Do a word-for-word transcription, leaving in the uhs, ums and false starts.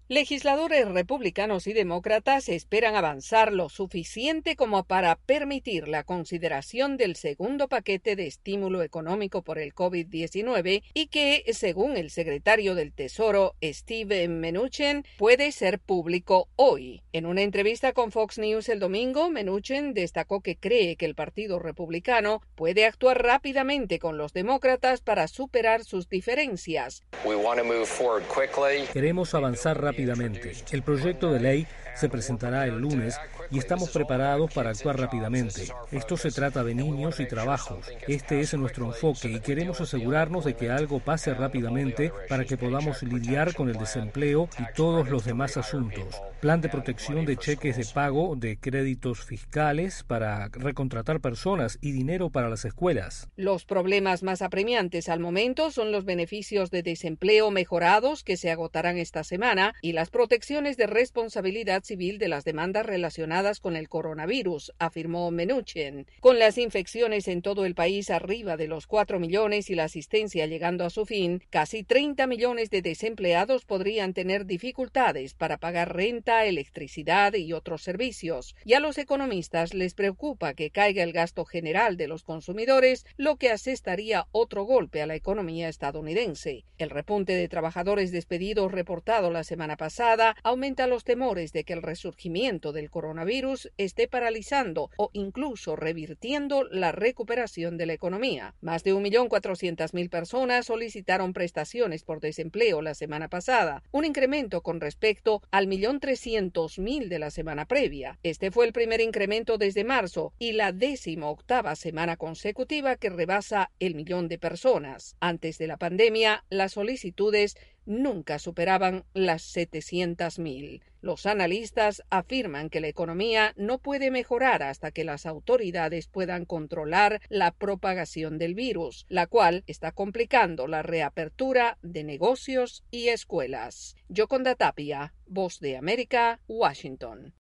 Legisladores republicanos y demócratas esperan avanzar lo suficiente como para permitir la consideración del segundo paquete de estímulo económico por el COVID diecinueve y que, según el secretario del Tesoro, Steve Mnuchin, puede ser público hoy. En una entrevista con Fox News el domingo, Mnuchin destacó que cree que el Partido Republicano puede actuar rápidamente con los demócratas para superar sus diferencias. Queremos avanzar rápidamente. Rápidamente. El proyecto de ley se presentará el lunes y estamos preparados para actuar rápidamente. Esto se trata de niños y trabajos. Este es nuestro enfoque y queremos asegurarnos de que algo pase rápidamente para que podamos lidiar con el desempleo y todos los demás asuntos. Plan de protección de cheques de pago, de créditos fiscales para recontratar personas y dinero para las escuelas. Los problemas más apremiantes al momento son los beneficios de desempleo mejorados que se agotarán esta semana y las protecciones de responsabilidad civil de las demandas relacionadas con el coronavirus, afirmó Mnuchin. Con las infecciones en todo el país arriba de los cuatro millones y la asistencia llegando a su fin, casi treinta millones de desempleados podrían tener dificultades para pagar renta, electricidad y otros servicios. Y a los economistas les preocupa que caiga el gasto general de los consumidores, lo que asestaría otro golpe a la economía estadounidense. El repunte de trabajadores despedidos reportado la semana pasada aumenta los temores de que el resurgimiento del coronavirus esté paralizando o incluso revirtiendo la recuperación de la economía. Más de un millón cuatrocientas mil personas solicitaron prestaciones por desempleo la semana pasada, un incremento con respecto al millón trescientos mil de la semana previa. Este fue el primer incremento desde marzo y la décimo octava semana consecutiva que rebasa el millón de personas. Antes de la pandemia, las solicitudes nunca superaban las setecientas mil. Los analistas afirman que la economía no puede mejorar hasta que las autoridades puedan controlar la propagación del virus, la cual está complicando la reapertura de negocios y escuelas. Yoconda Tapia, Voz de América, Washington.